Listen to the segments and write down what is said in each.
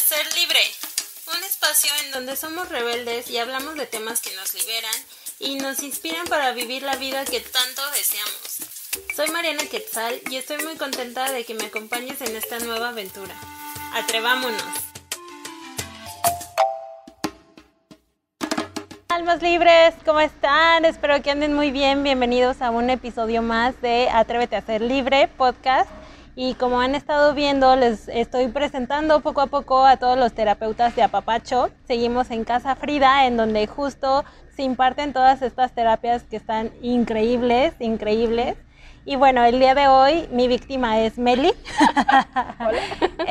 Ser Libre, un espacio en donde somos rebeldes y hablamos de temas que nos liberan y nos inspiran para vivir la vida que tanto deseamos. Soy Mariana Quetzal y estoy muy contenta de que me acompañes en esta nueva aventura. ¡Atrevámonos! Almas libres, ¿cómo están? Espero que anden muy bien. Bienvenidos a un episodio más de Atrévete a Ser Libre podcast. Y como han estado viendo, les estoy presentando poco a poco a todos los terapeutas de Apapacho. Seguimos en Casa Frida, en donde justo se imparten todas estas terapias que están increíbles. Y bueno, el día de hoy mi víctima es Meli. Hola.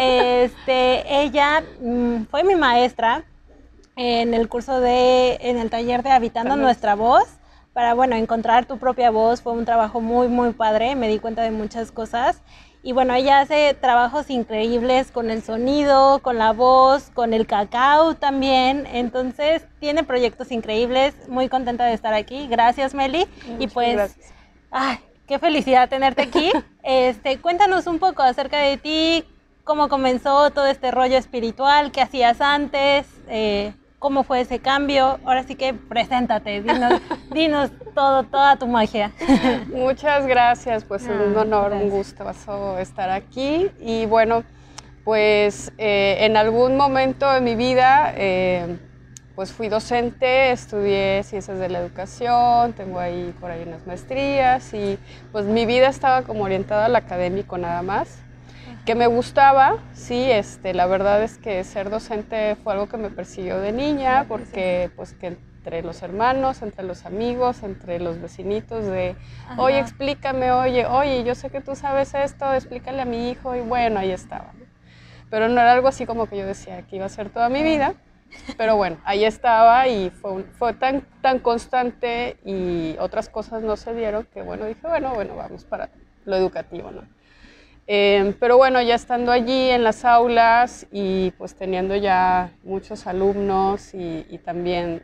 Ella fue mi maestra en el curso en el taller de Habitando Nuestra Voz. Para, encontrar tu propia voz. Fue un trabajo muy, muy padre. Me di cuenta de muchas cosas. Y bueno, ella hace trabajos increíbles con el sonido, con la voz, con el cacao también. Entonces, tiene proyectos increíbles. Muy contenta de estar aquí. Gracias, Meli. Muchas gracias. Ay, qué felicidad tenerte aquí. Cuéntanos un poco acerca de ti, cómo comenzó todo este rollo espiritual, qué hacías antes, cómo fue ese cambio. Ahora sí que preséntate, dinos toda tu magia. Muchas gracias, pues es un honor, un gusto estar aquí. Y bueno, pues en algún momento de mi vida pues fui docente, estudié Ciencias de la Educación, tengo ahí por ahí unas maestrías y pues mi vida estaba como orientada al académico nada más. Que me gustaba, sí, la verdad es que ser docente fue algo que me persiguió de niña, porque pues que entre los hermanos, entre los amigos, entre los vecinitos oye, explícame, oye, yo sé que tú sabes esto, explícale a mi hijo, y bueno, ahí estaba. Pero no era algo así como que yo decía que iba a ser toda mi vida, pero bueno, ahí estaba y fue tan constante y otras cosas no se dieron que dije, vamos para lo educativo, ¿no? Pero bueno, ya estando allí en las aulas y pues teniendo ya muchos alumnos y también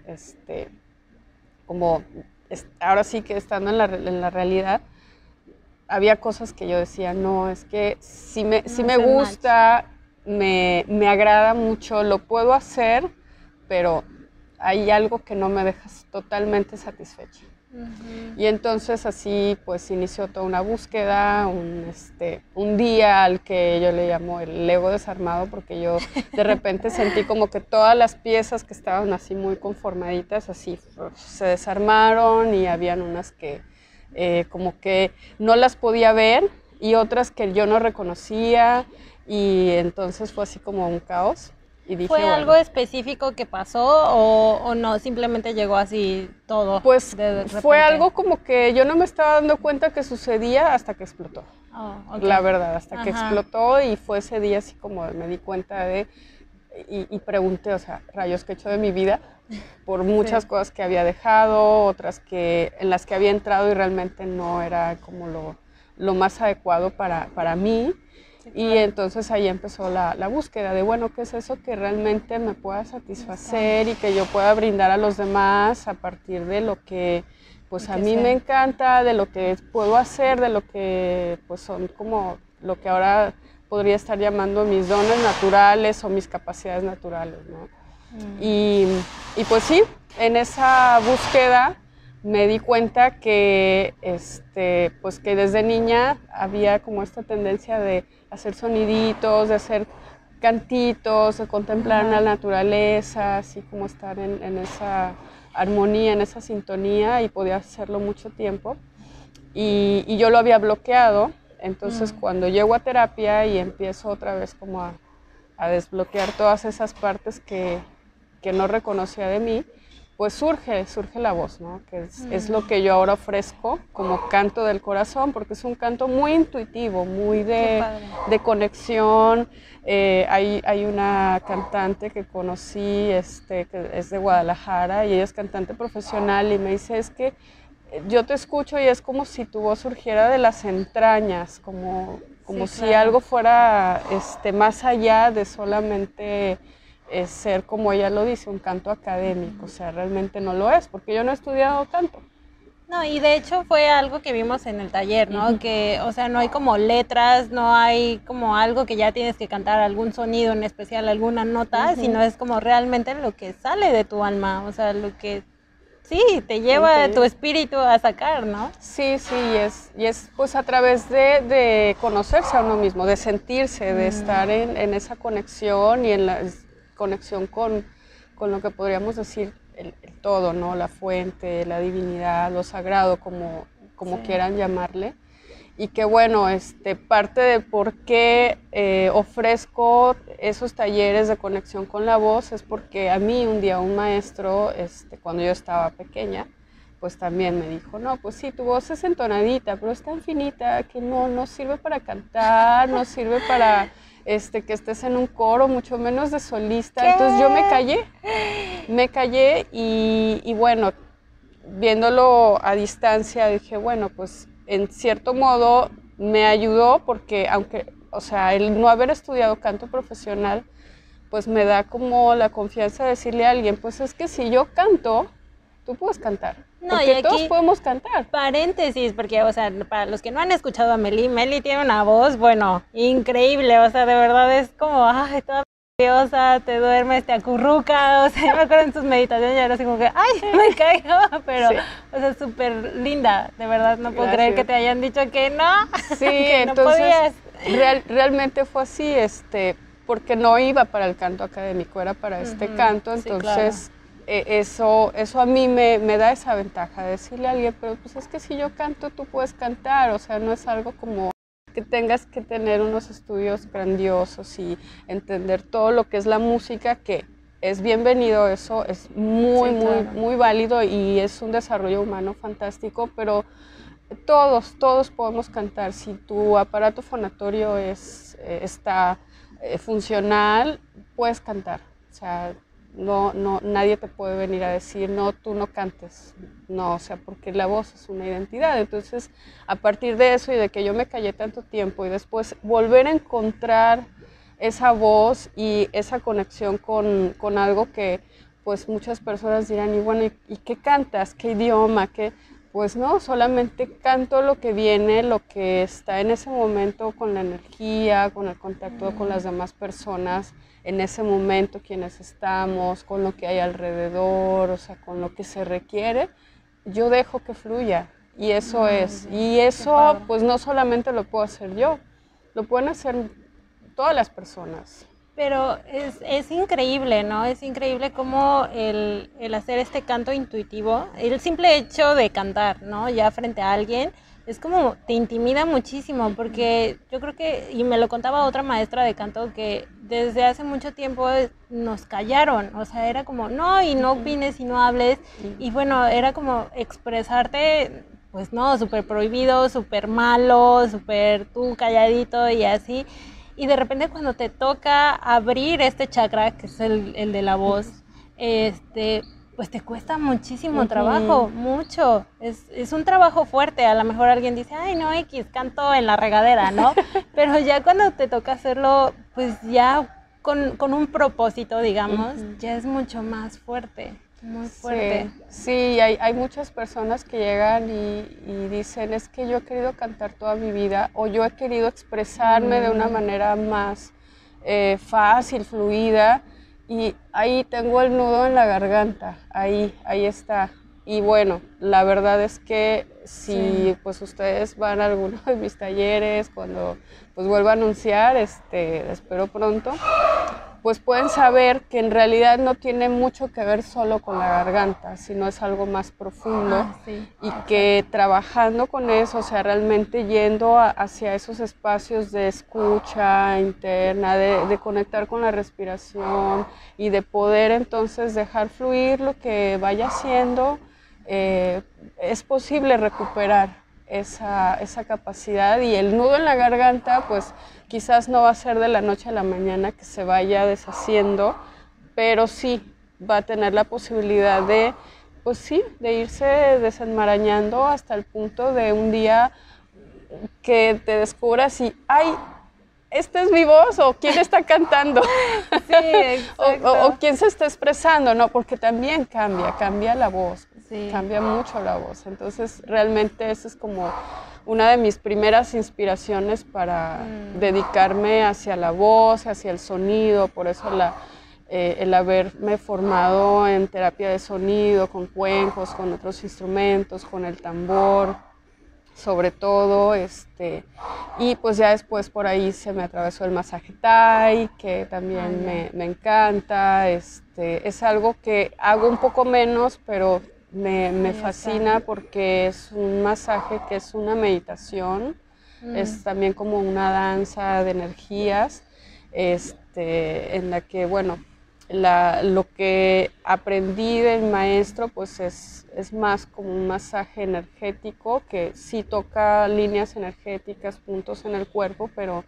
ahora sí que estando en la realidad, había cosas que yo decía, no, es que sí me gusta, me agrada mucho, lo puedo hacer, pero hay algo que no me deja totalmente satisfecha. Y entonces así pues inició toda una búsqueda, un día al que yo le llamo el Lego desarmado, porque yo de repente sentí como que todas las piezas que estaban así muy conformaditas, así se desarmaron y habían unas que como que no las podía ver y otras que yo no reconocía y entonces fue así como un caos. Y dije, ¿Fue algo específico que pasó o no? Simplemente llegó así todo. Pues fue algo como que yo no me estaba dando cuenta que sucedía hasta que explotó. Oh, okay. La verdad, hasta que explotó y fue ese día así como me di cuenta y pregunté, o sea, rayos, ¿qué he hecho de mi vida? Por muchas cosas que había dejado, otras en las que había entrado y realmente no era como lo más adecuado para mí. Y entonces ahí empezó la búsqueda de, ¿qué es eso que realmente me pueda satisfacer y que yo pueda brindar a los demás a partir de lo que pues a mí me encanta, de lo que puedo hacer, de lo que pues son como lo que ahora podría estar llamando mis dones naturales o mis capacidades naturales, ¿no? Y pues sí, en esa búsqueda me di cuenta que, pues que desde niña había como esta tendencia de hacer soniditos, de hacer cantitos, de contemplar la naturaleza, así como estar en esa armonía, en esa sintonía, y podía hacerlo mucho tiempo. Y yo lo había bloqueado, entonces cuando llego a terapia y empiezo otra vez como a desbloquear todas esas partes que no reconocía de mí, pues surge la voz, ¿no? Que es lo que yo ahora ofrezco como canto del corazón, porque es un canto muy intuitivo, muy de conexión. Hay una cantante que conocí, que es de Guadalajara, y ella es cantante profesional, y me dice, es que yo te escucho y es como si tu voz surgiera de las entrañas, como si algo fuera más allá de solamente ser, como ella lo dice, un canto académico. O sea, realmente no lo es, porque yo no he estudiado canto. No, y de hecho fue algo que vimos en el taller, ¿no? Que, o sea, no hay como letras, no hay como algo que ya tienes que cantar, algún sonido en especial, alguna nota, sino es como realmente lo que sale de tu alma, o sea, lo que sí te lleva tu espíritu a sacar, ¿no? Sí, sí, y es pues a través de conocerse a uno mismo, de sentirse, de estar en esa conexión y en la conexión con lo que podríamos decir el todo, ¿no? La fuente, la divinidad, lo sagrado, como quieran llamarle. Y que bueno, parte de por qué ofrezco esos talleres de conexión con la voz es porque a mí un día un maestro, cuando yo estaba pequeña, pues también me dijo, no, pues sí, tu voz es entonadita, pero es tan finita que no sirve para cantar, no sirve para que estés en un coro, mucho menos de solista. ¿Qué? Entonces yo me callé y bueno, viéndolo a distancia dije, bueno, pues en cierto modo me ayudó porque aunque, o sea, el no haber estudiado canto profesional, pues me da como la confianza de decirle a alguien, pues es que si yo canto, tú puedes cantar. No, porque y aquí, todos podemos cantar. Paréntesis, porque, o sea, para los que no han escuchado a Meli tiene una voz, bueno, increíble, o sea, de verdad es como, ay, toda preciosa, te duermes, te acurruca, o sea, yo me acuerdo en sus meditaciones y era así como que, ay, me caigo, pero, sí. O sea, súper linda, de verdad, no puedo creer que te hayan dicho que no, sí, que no entonces, podías. Realmente fue así, porque no iba para el canto académico, era para este canto, entonces... Sí, claro. Eso a mí me da esa ventaja de decirle a alguien, pero pues es que si yo canto, tú puedes cantar, o sea, no es algo como que tengas que tener unos estudios grandiosos y entender todo lo que es la música, que es bienvenido, eso es muy, sí, claro. muy válido y es un desarrollo humano fantástico, pero todos podemos cantar. Si tu aparato fonatorio está funcional, puedes cantar, o sea, no, nadie te puede venir a decir, no, tú no cantes, no, o sea, porque la voz es una identidad. Entonces, a partir de eso y de que yo me callé tanto tiempo y después volver a encontrar esa voz y esa conexión con algo que, pues, muchas personas dirán, y bueno, ¿y qué cantas? ¿Qué idioma? Pues no, solamente canto lo que viene, lo que está en ese momento con la energía, con el contacto con las demás personas, en ese momento quienes estamos, con lo que hay alrededor, o sea, con lo que se requiere, yo dejo que fluya y eso es. Y eso pues no solamente lo puedo hacer yo, lo pueden hacer todas las personas. Pero es increíble, ¿no? Es increíble cómo el hacer este canto intuitivo, el simple hecho de cantar, ¿no? Ya frente a alguien, es como te intimida muchísimo, porque yo creo que, y me lo contaba otra maestra de canto, que desde hace mucho tiempo nos callaron, o sea, era como, no, y no opines y no hables, y bueno, era como expresarte, pues no, súper prohibido, súper malo, súper tú calladito y así. Y de repente cuando te toca abrir este chakra, que es el de la voz, pues te cuesta muchísimo trabajo, mucho. Es un trabajo fuerte. A lo mejor alguien dice, ay, no, X, canto en la regadera, ¿no? Pero ya cuando te toca hacerlo, pues ya con un propósito, digamos, ya es mucho más fuerte. Muy fuerte. Sí, hay muchas personas que llegan y dicen, es que yo he querido cantar toda mi vida o yo he querido expresarme de una manera más fácil, fluida, y ahí tengo el nudo en la garganta, ahí está. Y bueno, la verdad es que si pues ustedes van a alguno de mis talleres, cuando pues vuelva a anunciar, espero pronto, pues pueden saber que en realidad no tiene mucho que ver solo con la garganta, sino es algo más profundo y que trabajando con eso, o sea, realmente yendo hacia esos espacios de escucha interna, de conectar con la respiración y de poder entonces dejar fluir lo que vaya haciendo, es posible recuperar esa capacidad, y el nudo en la garganta pues quizás no va a ser de la noche a la mañana que se vaya deshaciendo, pero sí va a tener la posibilidad de, pues sí, de irse desenmarañando hasta el punto de un día que te descubras y ¡ay! ¿Esta es mi voz o quién está cantando? Sí, exacto. o quién se está expresando, ¿no? Porque también cambia la voz. Sí. Cambia mucho la voz. Entonces, realmente esa es como una de mis primeras inspiraciones para dedicarme hacia la voz, hacia el sonido. Por eso el haberme formado en terapia de sonido, con cuencos, con otros instrumentos, con el tambor, sobre todo, y pues ya después por ahí se me atravesó el masaje Thai, que también me encanta, es algo que hago un poco menos, pero me fascina porque es un masaje que es una meditación, es también como una danza de energías, en la que, bueno, lo que aprendí del maestro pues es más como un masaje energético que sí toca líneas energéticas, puntos en el cuerpo, pero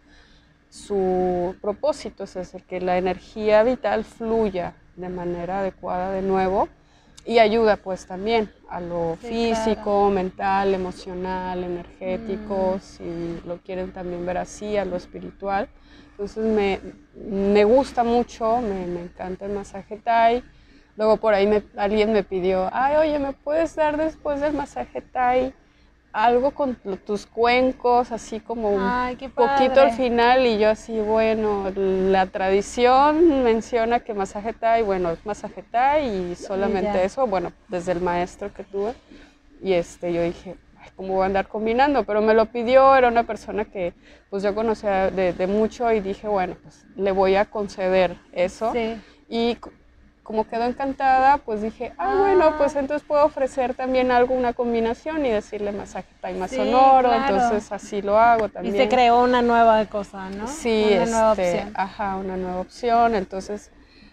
su propósito es ese, que la energía vital fluya de manera adecuada de nuevo y ayuda pues también a lo físico, mental, emocional, energético, si lo quieren también ver así, a lo espiritual. Entonces me gusta mucho, me encanta el masaje Thai. Luego por ahí alguien me pidió, ay, oye, ¿me puedes dar después del masaje Thai algo con tus cuencos, así como un poquito al final? Y yo así, bueno, la tradición menciona que masaje Thai, bueno, es masaje Thai y solamente eso, bueno, desde el maestro que tuve. Y yo dije, ¿cómo voy a andar combinando? Pero me lo pidió, era una persona que pues yo conocía de mucho y dije, bueno, pues le voy a conceder eso. Sí. Y como quedó encantada, pues dije, bueno, pues entonces puedo ofrecer también algo, una combinación y decirle masaje Thai más sonoro, entonces así lo hago también. Y se creó una nueva cosa, ¿no? Sí, una nueva opción. Una nueva opción. Entonces,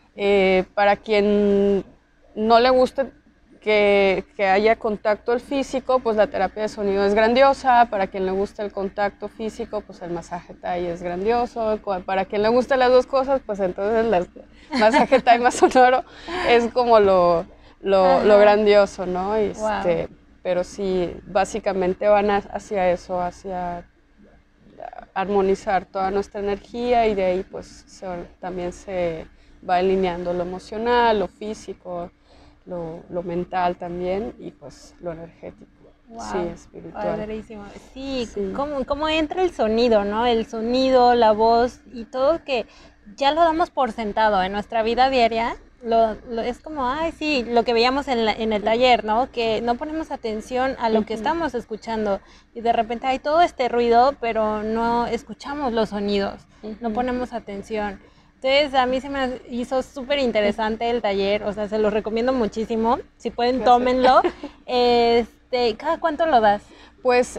para quien no le guste que haya contacto físico, pues la terapia de sonido es grandiosa. Para quien le gusta el contacto físico, pues el masaje Thai es grandioso. Para quien le gustan las dos cosas, pues entonces el masaje Thai más sonoro es como lo grandioso, ¿no? Pero sí, básicamente van hacia eso, hacia armonizar toda nuestra energía y de ahí pues también se va alineando lo emocional, lo físico, lo mental también y pues lo energético. Sí, espiritual. Padrísimo. Sí, sí. ¿Cómo entra el sonido, ¿no? El sonido, la voz y todo que ya lo damos por sentado en nuestra vida diaria. Es como, sí, lo que veíamos en el taller, ¿no? Que no ponemos atención a lo que estamos escuchando y de repente hay todo este ruido, pero no escuchamos los sonidos, no ponemos atención. Entonces, a mí se me hizo súper interesante el taller, o sea, se lo recomiendo muchísimo. Si pueden, tómenlo. ¿Cada cuánto lo das? Pues,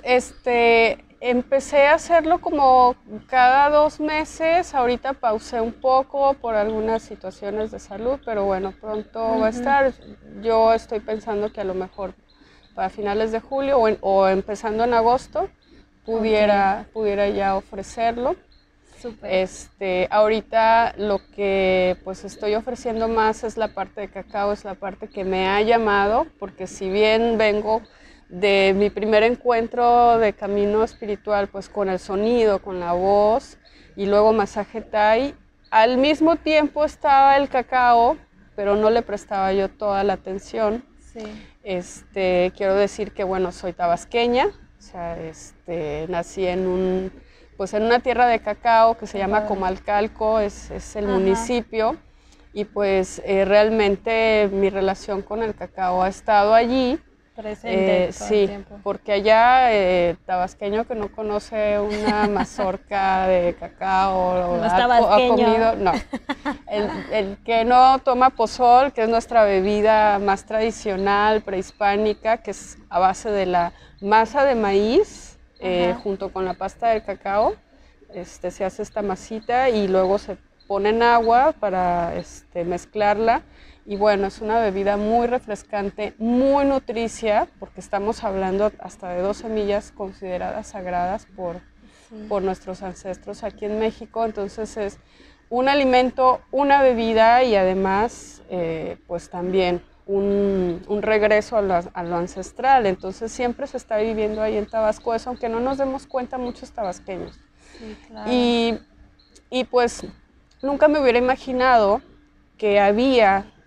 empecé a hacerlo como cada 2 meses. Ahorita pausé un poco por algunas situaciones de salud, pero bueno, pronto va a estar. Yo estoy pensando que a lo mejor para finales de julio o empezando en agosto pudiera ya ofrecerlo. Super. Ahorita lo que pues estoy ofreciendo más es la parte de cacao, es la parte que me ha llamado, porque si bien vengo de mi primer encuentro de camino espiritual pues con el sonido, con la voz y luego masaje Thai, al mismo tiempo estaba el cacao, pero no le prestaba yo toda la atención. Sí. Quiero decir que bueno, soy tabasqueña, o sea, nací en una tierra de cacao que se llama Comalcalco, es el municipio, y pues realmente mi relación con el cacao ha estado allí. Presente todo el tiempo. Porque allá tabasqueño que no conoce una mazorca de cacao no ha comido, no. El que no toma pozol, que es nuestra bebida más tradicional, prehispánica, que es a base de la masa de maíz, junto con la pasta del cacao, se hace esta masita y luego se pone en agua para mezclarla. Y bueno, es una bebida muy refrescante, muy nutricia, porque estamos hablando hasta de 2 semillas consideradas sagradas por nuestros ancestros aquí en México. Entonces es un alimento, una bebida y además pues también un regreso a lo ancestral. Entonces siempre se está viviendo ahí en Tabasco eso, aunque no nos demos cuenta muchos tabasqueños. Sí, claro. Y pues nunca me hubiera imaginado que había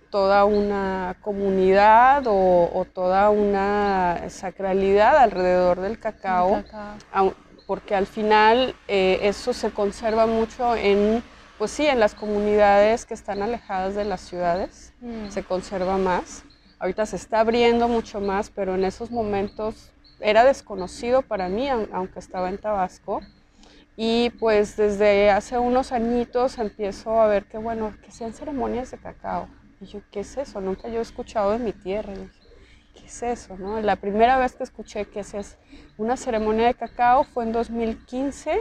toda una comunidad o toda una sacralidad alrededor del cacao, porque al final eso se conserva mucho en, pues sí, en las comunidades que están alejadas de las ciudades, se conserva más. Ahorita se está abriendo mucho más, pero en esos momentos era desconocido para mí, aunque estaba en Tabasco. Y pues desde hace unos añitos empiezo a ver que, bueno, que sean ceremonias de cacao. Y yo, ¿qué es eso? Nunca yo he escuchado en mi tierra. Y dije, ¿qué es eso? ¿No? La primera vez que escuché que hacías una ceremonia de cacao fue en 2015,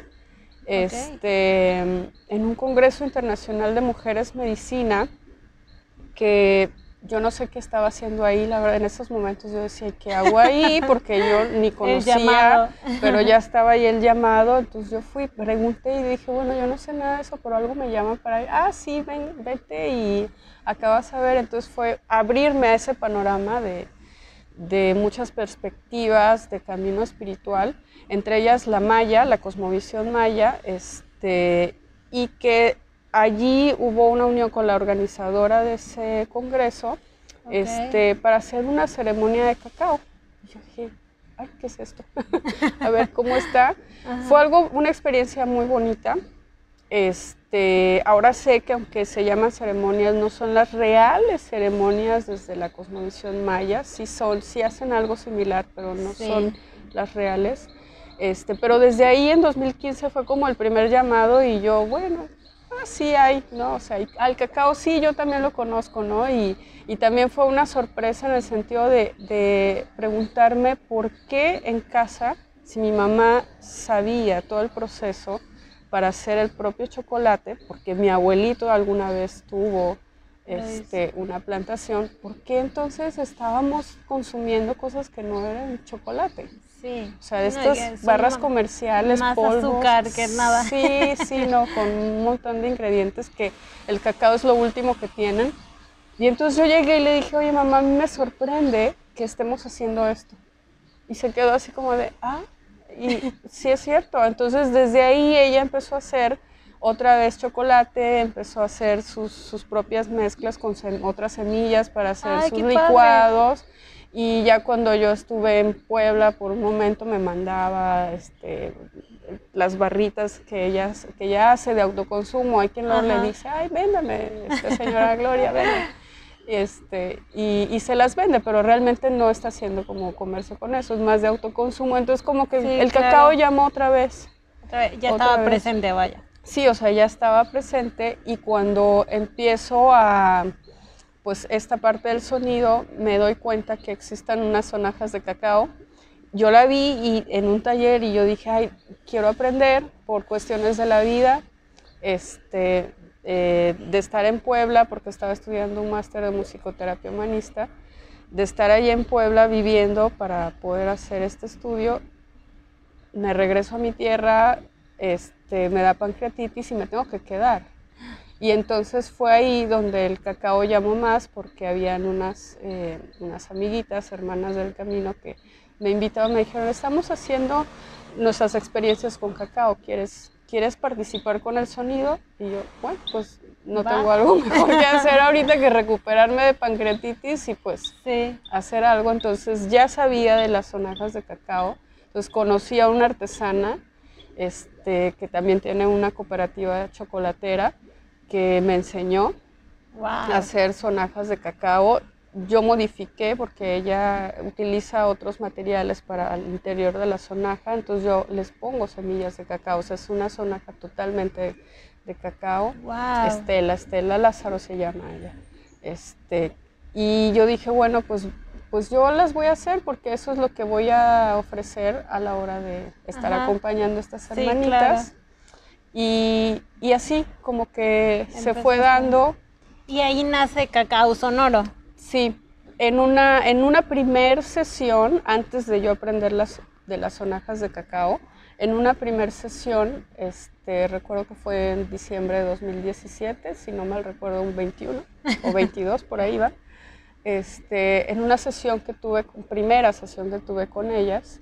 en un Congreso Internacional de Mujeres Medicina, que yo no sé qué estaba haciendo ahí, la verdad, en esos momentos yo decía, ¿qué hago ahí? Porque yo ni conocía, pero ya estaba ahí el llamado, entonces yo fui, pregunté y dije, bueno, yo no sé nada de eso, pero algo me llama para ir. Ah, sí, ven, vete y acá vas a ver. Entonces fue abrirme a ese panorama de muchas perspectivas de camino espiritual, entre ellas la maya, la cosmovisión maya, y que allí hubo una unión con la organizadora de ese congreso, para hacer una ceremonia de cacao. Y yo dije, ay, ¿qué es esto? A ver cómo está. Fue una experiencia muy bonita. Ahora sé que aunque se llaman ceremonias, no son las reales ceremonias desde la cosmovisión maya, sí hacen algo similar, pero no son las reales. Pero desde ahí en 2015 fue como el primer llamado y yo, bueno, sí hay, ¿no? O sea, al cacao sí, yo también lo conozco, ¿no? Y también fue una sorpresa en el sentido de preguntarme por qué en casa, si mi mamá sabía todo el proceso para hacer el propio chocolate, porque mi abuelito alguna vez tuvo una plantación, ¿por qué entonces estábamos consumiendo cosas que no eran chocolate? Sí. O sea, estas barras comerciales, más polvos, azúcar que nada. Sí, no, con un montón de ingredientes que el cacao es lo último que tienen. Y entonces yo llegué y le dije, oye mamá, a mí me sorprende que estemos haciendo esto. Y se quedó así como de, y sí es cierto. Entonces desde ahí ella empezó a hacer otra vez chocolate, empezó a hacer sus propias mezclas con otras semillas para hacer sus licuados. Padre. Y ya cuando yo estuve en Puebla por un momento me mandaba las barritas que ella hace de autoconsumo. Hay quien luego le dice, ay, véndame, señora Gloria, véndame. Y se las vende, pero realmente no está haciendo como comercio con eso, es más de autoconsumo. Entonces como que el cacao llamó otra vez. Ya estaba presente, vaya. Sí, o sea, ya estaba presente y cuando empiezo pues esta parte del sonido, me doy cuenta que existen unas sonajas de cacao. Yo la vi en un taller y yo dije, ay, quiero aprender por cuestiones de la vida, de estar en Puebla, porque estaba estudiando un máster de musicoterapia humanista, de estar allí en Puebla viviendo para poder hacer este estudio. Me regreso a mi tierra, me da pancreatitis y me tengo que quedar. Y entonces fue ahí donde el cacao llamó más, porque habían unas amiguitas, hermanas del camino, que me invitaban, me dijeron, estamos haciendo nuestras experiencias con cacao, ¿quieres participar con el sonido? Y yo, bueno, pues no tengo algo mejor que hacer ahorita que recuperarme de pancreatitis y pues hacer algo. Entonces ya sabía de las sonajas de cacao, entonces conocí a una artesana que también tiene una cooperativa chocolatera, que me enseñó a hacer sonajas de cacao. Yo modifiqué porque ella utiliza otros materiales para el interior de la sonaja, entonces yo les pongo semillas de cacao. O sea, es una sonaja totalmente de cacao. Wow. Estela Lázaro se llama ella. Y yo dije, bueno, pues yo las voy a hacer porque eso es lo que voy a ofrecer a la hora de estar acompañando a estas hermanitas. Claro. Y así como que se fue dando. Y ahí nace Cacao Sonoro. Sí, en una primer sesión, antes de yo aprender de las sonajas de cacao, en una primer sesión, recuerdo que fue en diciembre de 2017, si no mal recuerdo, un 21 o 22, por ahí va. En una sesión primera sesión que tuve con ellas,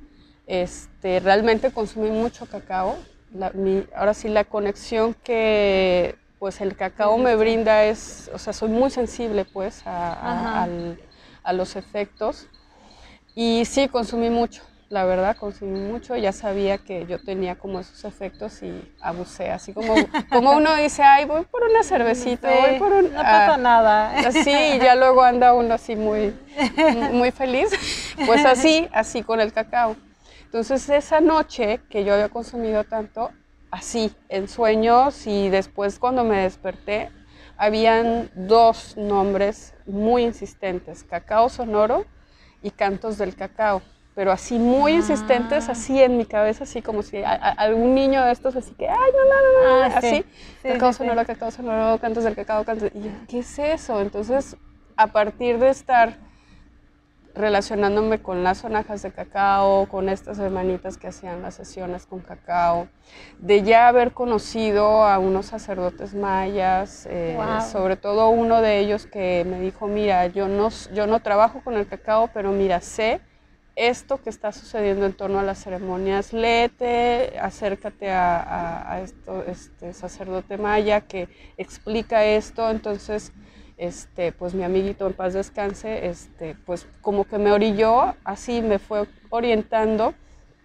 realmente consumí mucho cacao. Ahora sí, la conexión que pues el cacao me brinda o sea, soy muy sensible pues a los efectos. Y sí, consumí mucho, la verdad, consumí mucho. Ya sabía que yo tenía como esos efectos y abusé, así como uno dice, ay, voy por una cervecita, sí, voy por un... no pasa nada. Sí, y ya luego anda uno así muy feliz, pues así con el cacao. Entonces esa noche que yo había consumido tanto, así, en sueños, y después cuando me desperté, habían 2 nombres muy insistentes, Cacao Sonoro y Cantos del Cacao, pero así muy insistentes, así en mi cabeza, así como si algún niño de estos, así que, ay, no, así, sí. Cacao Sonoro, Cacao Sonoro, Cantos del Cacao, y yo, ¿qué es eso? Entonces, a partir de estar relacionándome con las sonajas de cacao, con estas hermanitas que hacían las sesiones con cacao, de ya haber conocido a unos sacerdotes mayas, sobre todo uno de ellos que me dijo, mira, yo no trabajo con el cacao, pero mira, sé esto que está sucediendo en torno a las ceremonias, léete, acércate a este sacerdote maya que explica esto. Entonces, pues mi amiguito en paz descanse, pues como que me orilló, así me fue orientando,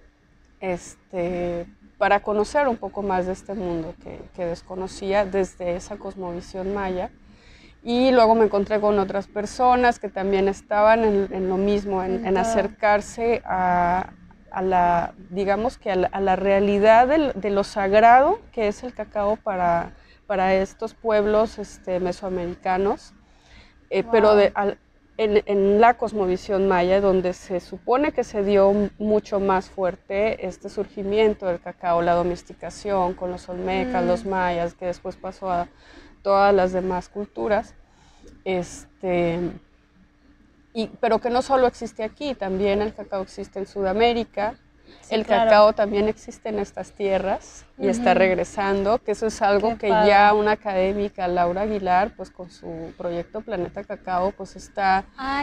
para conocer un poco más de este mundo que desconocía desde esa cosmovisión maya. Y luego me encontré con otras personas que también estaban en lo mismo, en acercarse a la, digamos que a la realidad de lo sagrado que es el cacao para estos pueblos mesoamericanos, pero en la cosmovisión maya, donde se supone que se dio mucho más fuerte este surgimiento del cacao, la domesticación con los olmecas, los mayas, que después pasó a todas las demás culturas, pero que no solo existe aquí, también el cacao existe en Sudamérica, sí, el cacao también existe en estas tierras y está regresando, que eso es algo que ya una académica, Laura Aguilar, pues con su proyecto Planeta Cacao, pues está,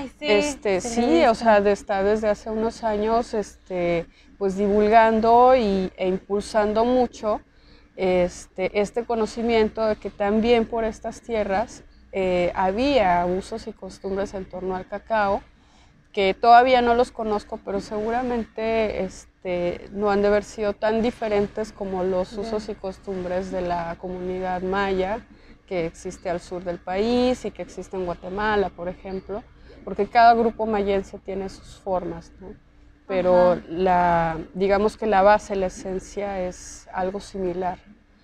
sí, o sea, está desde hace unos años, pues divulgando e impulsando mucho este conocimiento de que también por estas tierras había usos y costumbres en torno al cacao, que todavía no los conozco, pero seguramente no han de haber sido tan diferentes como los usos y costumbres de la comunidad maya que existe al sur del país y que existe en Guatemala, por ejemplo, porque cada grupo mayense tiene sus formas, ¿no? Pero digamos que la base, la esencia es algo similar,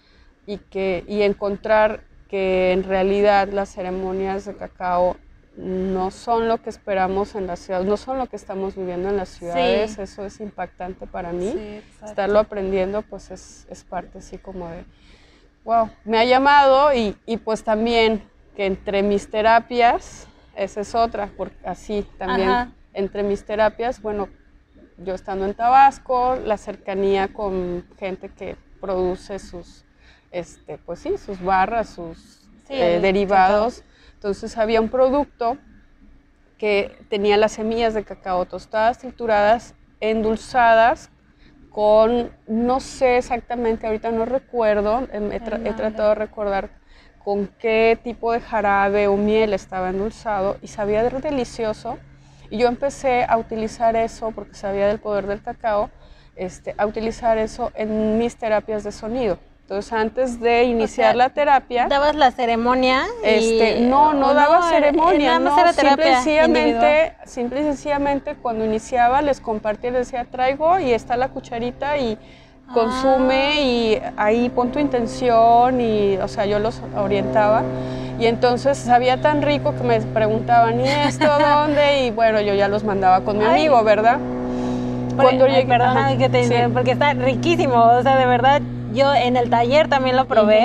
y encontrar que en realidad las ceremonias de cacao no son lo que esperamos en las ciudades, no son lo que estamos viviendo en las ciudades, sí. Eso es impactante para mí, sí, estarlo aprendiendo pues es parte así como de, wow, me ha llamado y pues también que entre mis terapias, esa es otra, porque así también entre mis terapias, bueno, yo estando en Tabasco, la cercanía con gente que produce sus, pues sí, sus barras, sus derivados. Cacao. Entonces había un producto que tenía las semillas de cacao tostadas, trituradas, endulzadas con, no sé exactamente, ahorita no recuerdo, he tratado de recordar con qué tipo de jarabe o miel estaba endulzado y sabía delicioso. Y yo empecé a utilizar eso, porque sabía del poder del cacao, a utilizar eso en mis terapias de sonido. Entonces, antes de iniciar la terapia... ¿Dabas la ceremonia? No daba ceremonia, no, simple y sencillamente cuando iniciaba les compartía, les decía, traigo y está la cucharita y consume y ahí pon tu intención y, o sea, yo los orientaba. Y entonces sabía tan rico que me preguntaban, ¿y esto dónde? Y bueno, yo ya los mandaba con mi amigo, ¿verdad? Perdóname que te interrumpa, porque está riquísimo, o sea, de verdad, yo en el taller también lo probé.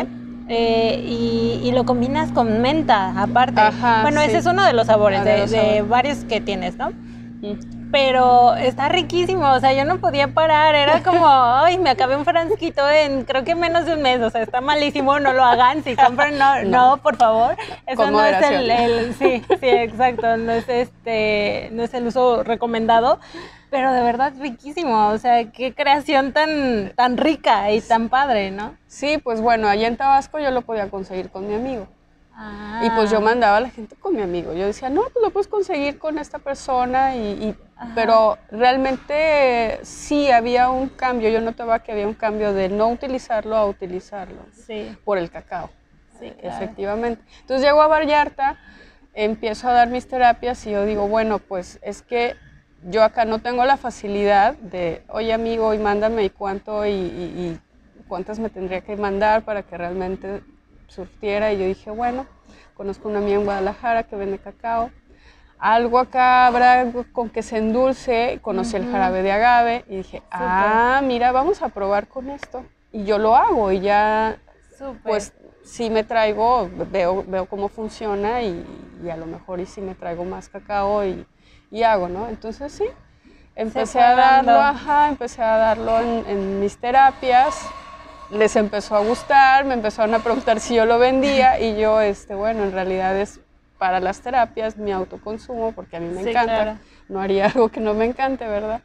Y lo combinas con menta, aparte. Bueno, ese es uno de los sabores, de varios que tienes, ¿no? pero está riquísimo, o sea, yo no podía parar, era como, ay, me acabé un frasquito en creo que menos de un mes, o sea, está malísimo, no lo hagan, si compran, no, por favor, eso no es sí, exacto, no es el uso recomendado, pero de verdad riquísimo, o sea, qué creación tan rica y tan padre, ¿no? Sí, pues bueno, allá en Tabasco yo lo podía conseguir con mi amigo. Y pues yo mandaba a la gente con mi amigo. Yo decía, no, pues lo puedes conseguir con esta persona. Pero realmente sí había un cambio. Yo notaba que había un cambio de no utilizarlo a utilizarlo. Sí. Por el cacao. Sí, claro. Efectivamente. Entonces llego a Vallarta, empiezo a dar mis terapias y yo digo, bueno, pues es que yo acá no tengo la facilidad de, oye amigo, y mándame y cuánto y cuántas me tendría que mandar para que realmente surtiera. Y yo dije, bueno, conozco una amiga en Guadalajara que vende cacao, algo acá habrá con que se endulce. Conocí el jarabe de agave y dije, mira, vamos a probar con esto. Y yo lo hago y ya, pues sí me traigo, veo cómo funciona y a lo mejor y sí me traigo más cacao y hago, ¿no? Entonces sí, empecé a darlo en mis terapias. Les empezó a gustar, me empezaron a preguntar si yo lo vendía y yo, bueno, en realidad es para las terapias, mi autoconsumo, porque a mí me encanta, claro. No haría algo que no me encante, ¿verdad?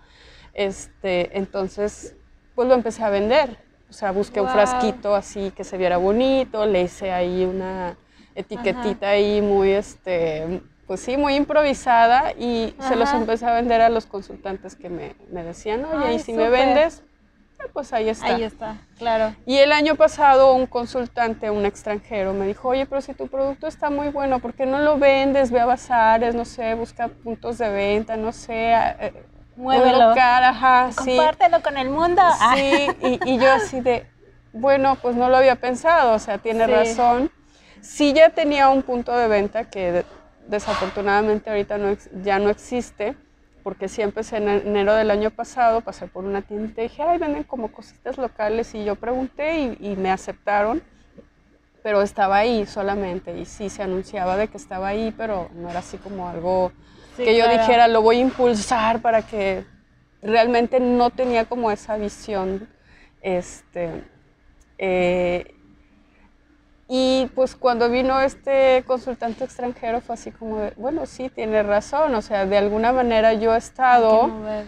Entonces, pues lo empecé a vender, o sea, busqué un frasquito así que se viera bonito, le hice ahí una etiquetita ahí muy, pues sí, muy improvisada y se los empecé a vender a los consultantes que me decían, oye, ¿y si me vendes? Pues ahí está. Ahí está, claro. Y el año pasado un consultante, un extranjero, me dijo, oye, pero si tu producto está muy bueno, ¿por qué no lo vendes? Ve a bazares, no sé, busca puntos de venta, no sé. Muévelo. Compártelo sí. Con el mundo. Sí, y yo así de, bueno, pues no lo había pensado, o sea, tiene razón. Sí ya tenía un punto de venta que desafortunadamente ahorita ya no existe, porque sí empecé en enero del año pasado, pasé por una tienda y dije, ay, venden como cositas locales, y yo pregunté y me aceptaron, pero estaba ahí solamente, y sí se anunciaba de que estaba ahí, pero no era así como algo que yo dijera, lo voy a impulsar para que realmente no tenía como esa visión, y pues cuando vino este consultante extranjero fue así como de, bueno, sí, tiene razón, o sea, de alguna manera yo he estado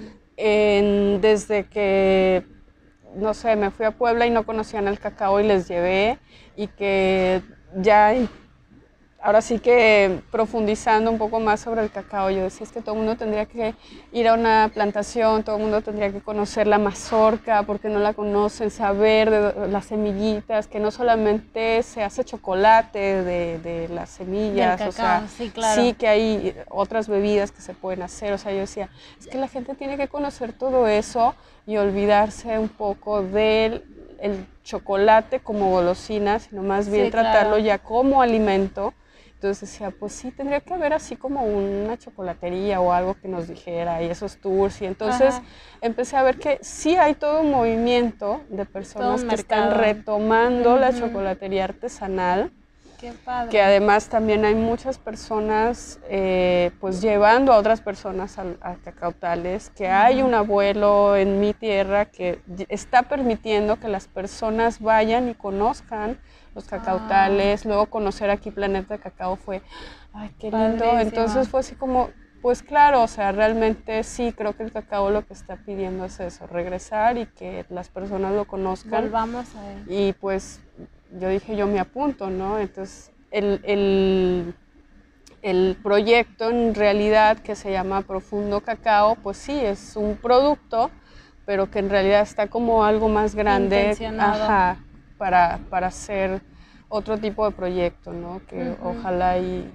desde que, no sé, me fui a Puebla y no conocían el cacao y les llevé, y que ya, ahora sí que profundizando un poco más sobre el cacao, yo decía, es que todo el mundo tendría que ir a una plantación, todo el mundo tendría que conocer la mazorca, porque no la conocen, saber de las semillitas, que no solamente se hace chocolate de las semillas, cacao, o sea, sí, que hay otras bebidas que se pueden hacer, o sea, yo decía, es que la gente tiene que conocer todo eso y olvidarse un poco del chocolate como golosina, sino más bien tratarlo ya como alimento. Entonces decía, pues sí, tendría que haber así como una chocolatería o algo que nos dijera, y esos tours. Y entonces empecé a ver que sí hay todo un movimiento de personas que están retomando la chocolatería artesanal. Qué padre. Que además también hay muchas personas pues llevando a otras personas a cacautales, que hay un abuelo en mi tierra que está permitiendo que las personas vayan y conozcan los cacautales. Luego conocer aquí Planeta Cacao fue, ay, qué lindo. Padrísimo. Entonces fue así como, pues claro, o sea, realmente sí, creo que el cacao lo que está pidiendo es eso, regresar y que las personas lo conozcan. Volvamos a él. Y pues yo dije, yo me apunto, ¿no? Entonces el proyecto en realidad, que se llama Profundo Cacao, pues sí, es un producto, pero que en realidad está como algo más grande, para hacer otro tipo de proyecto, ¿no? Que ojalá y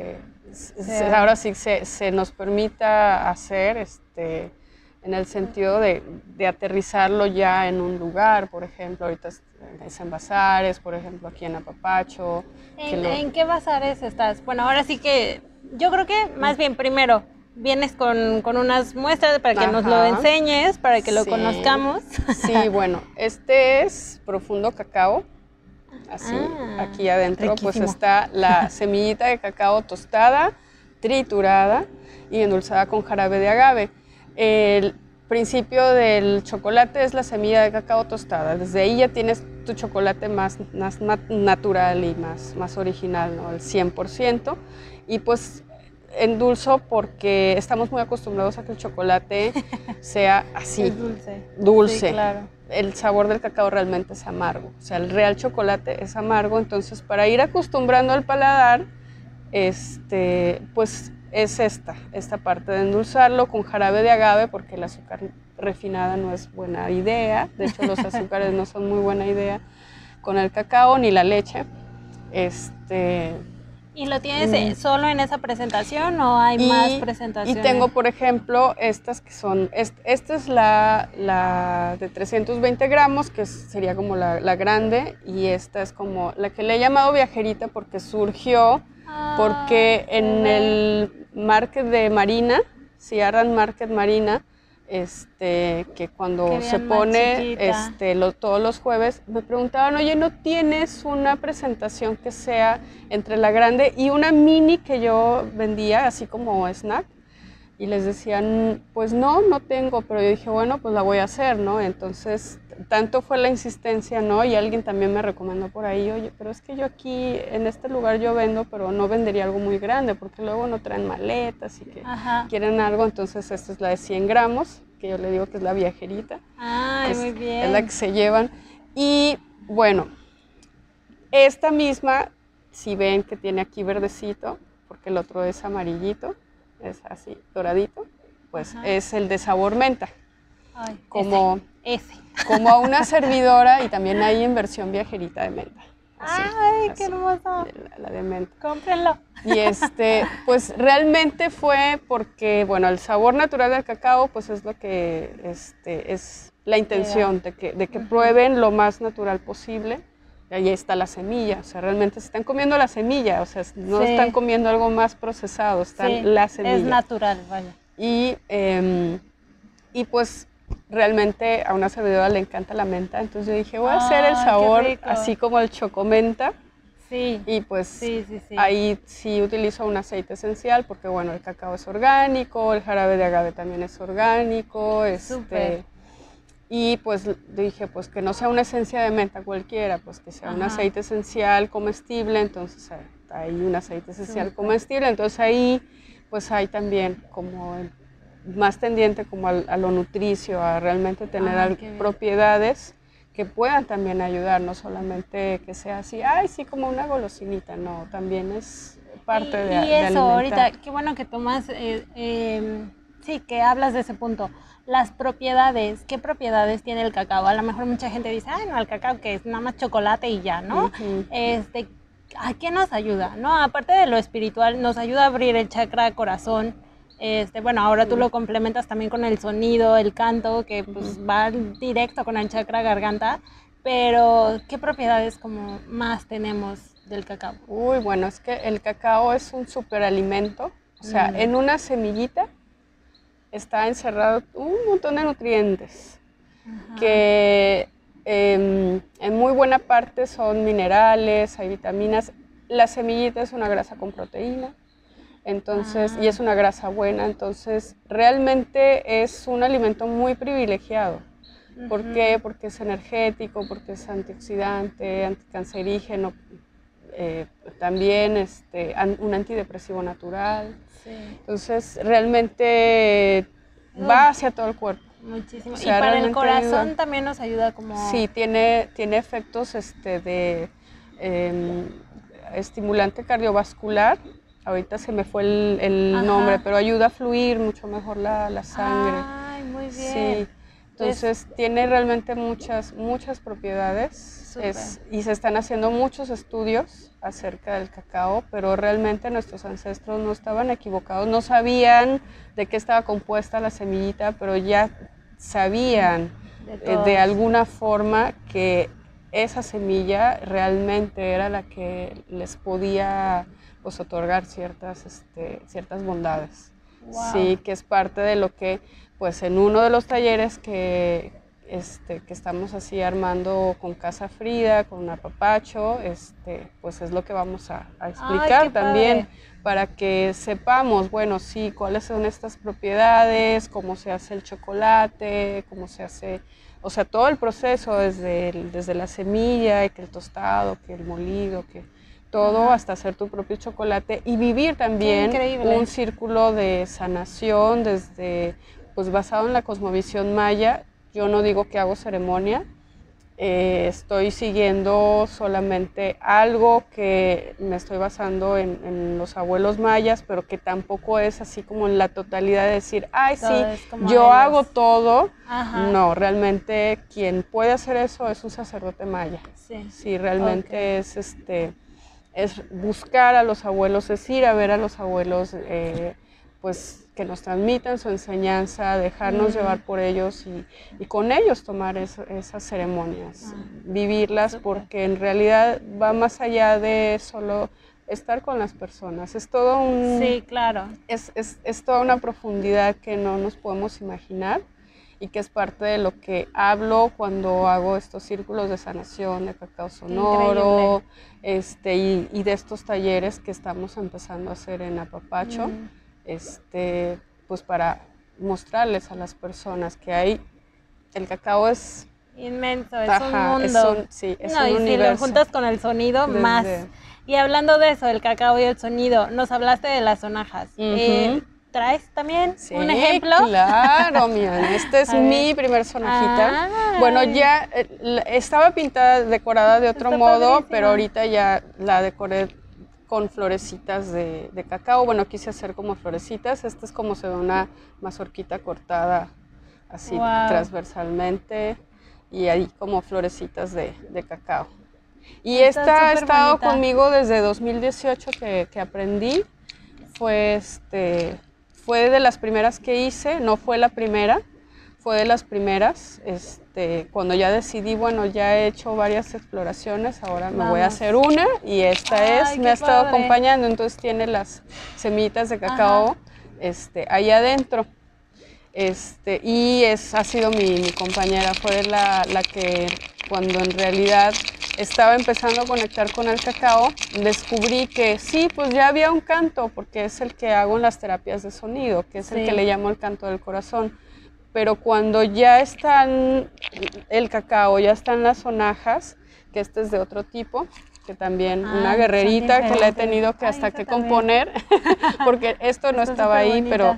ahora sí se nos permita hacer, en el sentido de aterrizarlo ya en un lugar, por ejemplo, ahorita es en bazares, por ejemplo, aquí en Apapacho. ¿En qué bazares estás? Bueno, ahora sí que yo creo que más bien primero vienes con unas muestras para que nos lo enseñes, para que lo conozcamos. Sí, bueno, este es Profundo Cacao. Así, aquí adentro riquísimo. Pues está la semillita de cacao tostada, triturada y endulzada con jarabe de agave. El principio del chocolate es la semilla de cacao tostada. Desde ahí ya tienes tu chocolate más natural y más original, ¿no? El 100%. Y pues endulzo porque estamos muy acostumbrados a que el chocolate sea así. Es dulce. Dulce. Sí, claro. El sabor del cacao realmente es amargo. O sea, el real chocolate es amargo. Entonces, para ir acostumbrando al paladar, pues es esta parte de endulzarlo con jarabe de agave, porque el azúcar refinada no es buena idea. De hecho, los azúcares no son muy buena idea con el cacao ni la leche. ¿Y lo tienes solo en esa presentación o hay más presentaciones? Y tengo, por ejemplo, estas que son, esta es la de 320 gramos, que sería como la grande, y esta es como la que le he llamado viajerita porque surgió, porque en el market de Marina, Ciarán Market Marina, que cuando se pone todos los jueves, me preguntaban, oye, ¿no tienes una presentación que sea entre la grande y una mini que yo vendía, así como snack? Y les decían, pues no tengo, pero yo dije, bueno, pues la voy a hacer, ¿no? Entonces, tanto fue la insistencia, ¿no? Y alguien también me recomendó por ahí, oye, pero es que yo aquí, en este lugar yo vendo, pero no vendería algo muy grande, porque luego no traen maletas y que quieren algo. Entonces, esta es la de 100 gramos, que yo le digo que es la viajerita. Ay, muy bien. Es la que se llevan. Y, bueno, esta misma, si ven que tiene aquí verdecito, porque el otro es amarillito, es así, doradito, pues es el de sabor menta. Ay, como ese. Como a una servidora, y también hay en versión viajerita de menta. Así, ¡ay, así, qué hermoso! La de menta. Cómprenlo. Y pues realmente fue porque, bueno, el sabor natural del cacao, pues es lo que es la intención de que prueben lo más natural posible. Y ahí está la semilla, o sea, realmente se están comiendo la semilla, o sea, no están comiendo algo más procesado, están la semilla. Es natural, vaya. Y pues realmente a una servidora le encanta la menta, entonces yo dije, voy a hacer el sabor así como el chocomenta. Sí. Y pues ahí sí utilizo un aceite esencial, porque bueno, el cacao es orgánico, el jarabe de agave también es orgánico. Súper. Y pues dije, pues que no sea una esencia de menta cualquiera, pues que sea un aceite esencial comestible. Entonces hay un aceite esencial comestible, entonces ahí pues hay también como más tendiente como a lo nutricio, a realmente tener propiedades que puedan también ayudar, no solamente que sea así, sí, como una golosinita, no, también es parte de alimentar. Y eso, ahorita, qué bueno que tomas, sí, que hablas de ese punto. Las propiedades, ¿qué propiedades tiene el cacao? A lo mejor mucha gente dice, no, el cacao que es nada más chocolate y ya, ¿no? ¿A qué nos ayuda? ¿No? Aparte de lo espiritual, nos ayuda a abrir el chakra corazón. Bueno, ahora tú lo complementas también con el sonido, el canto, que pues va directo con el chakra garganta, pero ¿qué propiedades como más tenemos del cacao? Uy, bueno, es que el cacao es un superalimento, o sea, en una semillita está encerrado un montón de nutrientes, que en muy buena parte son minerales, hay vitaminas. La semillita es una grasa con proteína. Entonces, y es una grasa buena, entonces realmente es un alimento muy privilegiado. ¿Por qué? Porque es energético, porque es antioxidante, anticancerígeno, también un antidepresivo natural. Entonces, realmente va hacia todo el cuerpo. Muchísimo. O sea, y para el corazón también nos ayuda como... Sí, tiene efectos de estimulante cardiovascular. Ahorita se me fue el nombre, pero ayuda a fluir mucho mejor la sangre. Ay, muy bien. Sí, entonces tiene realmente muchas propiedades. Y se están haciendo muchos estudios acerca del cacao, pero realmente nuestros ancestros no estaban equivocados, no sabían de qué estaba compuesta la semillita, pero ya sabían de alguna forma que esa semilla realmente era la que les podía pues otorgar ciertas bondades. Wow. Sí, que es parte de lo que, pues en uno de los talleres que que estamos así armando con Casa Frida, con un apapacho, pues es lo que vamos a explicar. Ay, también padre. para que sepamos, bueno, sí, cuáles son estas propiedades, cómo se hace el chocolate, cómo se hace, o sea, todo el proceso desde la semilla, que el tostado, que el molido, que todo, Ajá. hasta hacer tu propio chocolate y vivir también un círculo de sanación pues basado en la cosmovisión maya. Yo no digo que hago ceremonia, estoy siguiendo solamente algo que me estoy basando en los abuelos mayas, pero que tampoco es así como en la totalidad de decir, ay, sí, yo hago todo. Ajá. No, realmente quien puede hacer eso es un sacerdote maya. Sí, realmente es buscar a los abuelos, es ir a ver a los abuelos, pues que nos transmitan su enseñanza, dejarnos llevar por ellos y con ellos tomar esas ceremonias, vivirlas, porque en realidad va más allá de solo estar con las personas, es todo Sí, claro. Es toda una profundidad que no nos podemos imaginar y que es parte de lo que hablo cuando hago estos círculos de sanación, de cacao sonoro, y de estos talleres que estamos empezando a hacer en Apapacho, pues para mostrarles a las personas que el cacao es inmenso, es un mundo. Sí, es no, un y universo. Si lo juntas con el sonido, más. Y hablando de eso, el cacao y el sonido, nos hablaste de las sonajas. ¿Traes también un ejemplo? Claro, mira, esta es mi primer sonajita. Bueno, ya estaba pintada, decorada de otro modo, padrísima. Pero ahorita ya la decoré con florecitas de cacao. Bueno, quise hacer como florecitas. Esta es como se ve una mazorquita cortada así transversalmente y ahí como florecitas de cacao. Y esta ha estado conmigo desde 2018 que aprendí. Fue de las primeras que hice, no fue la primera, fue de las primeras. Cuando ya decidí, bueno, ya he hecho varias exploraciones, ahora me voy a hacer una y esta me ha estado acompañando, entonces tiene las semillitas de cacao ahí adentro. Y ha sido mi compañera, fue la que cuando en realidad estaba empezando a conectar con el cacao, descubrí que sí, pues ya había un canto, porque es el que hago en las terapias de sonido, que es el que le llamo el canto del corazón. Pero cuando ya están el cacao, ya están las sonajas, que este es de otro tipo, que también una guerrerita que la he tenido que hasta que componer, porque esto no estaba ahí, pero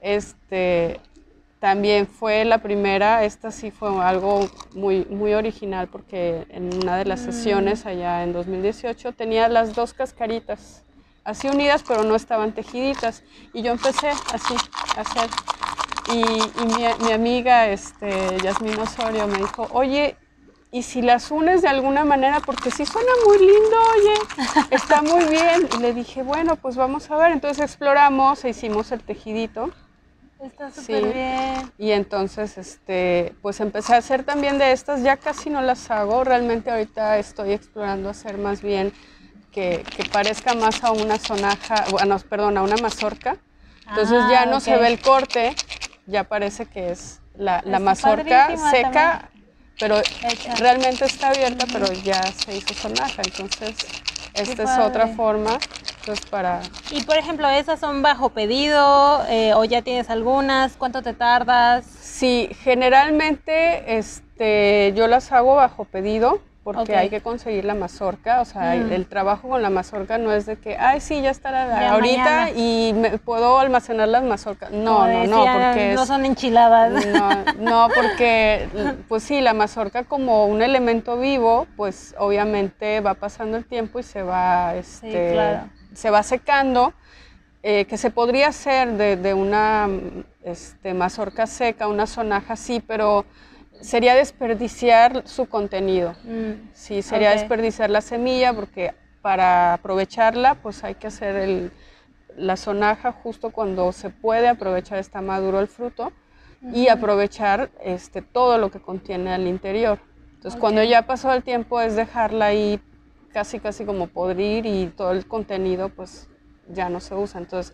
también fue la primera. Esta sí fue algo muy, muy original, porque en una de las sesiones allá en 2018 tenía las dos cascaritas así unidas, pero no estaban tejiditas, y yo empecé así a hacer. Y mi amiga Yasmín Osorio me dijo, oye, ¿y si las unes de alguna manera? Porque sí suena muy lindo, oye, está muy bien. Y le dije, bueno, pues vamos a ver. Entonces exploramos e hicimos el tejidito. Está súper bien. Y entonces, pues empecé a hacer también de estas, ya casi no las hago, realmente ahorita estoy explorando hacer más bien que parezca más a una sonaja, bueno, perdón, a una mazorca. Entonces ya no se ve el corte, ya parece que es la mazorca seca, pero realmente está abierta, pero ya se hizo sonaja, entonces esta es otra forma. Entonces Y por ejemplo, ¿esas son bajo pedido o ya tienes algunas? ¿Cuánto te tardas? Sí, generalmente yo las hago bajo pedido, porque hay que conseguir la mazorca, o sea, el trabajo con la mazorca no es de que, ay, sí, ya está ahorita mañana. Y puedo almacenar las mazorcas. No, porque no son enchiladas. No, porque, pues sí, la mazorca como un elemento vivo, pues obviamente va pasando el tiempo y se va, se va secando, que se podría hacer de una mazorca seca, una sonaja, sí, pero sería desperdiciar su contenido. Sí, sería desperdiciar la semilla, porque para aprovecharla pues hay que hacer la sonaja justo cuando se puede aprovechar, está maduro el fruto, y aprovechar todo lo que contiene al interior. Entonces cuando ya pasó el tiempo es dejarla ahí casi como podrir y todo el contenido pues ya no se usa. Entonces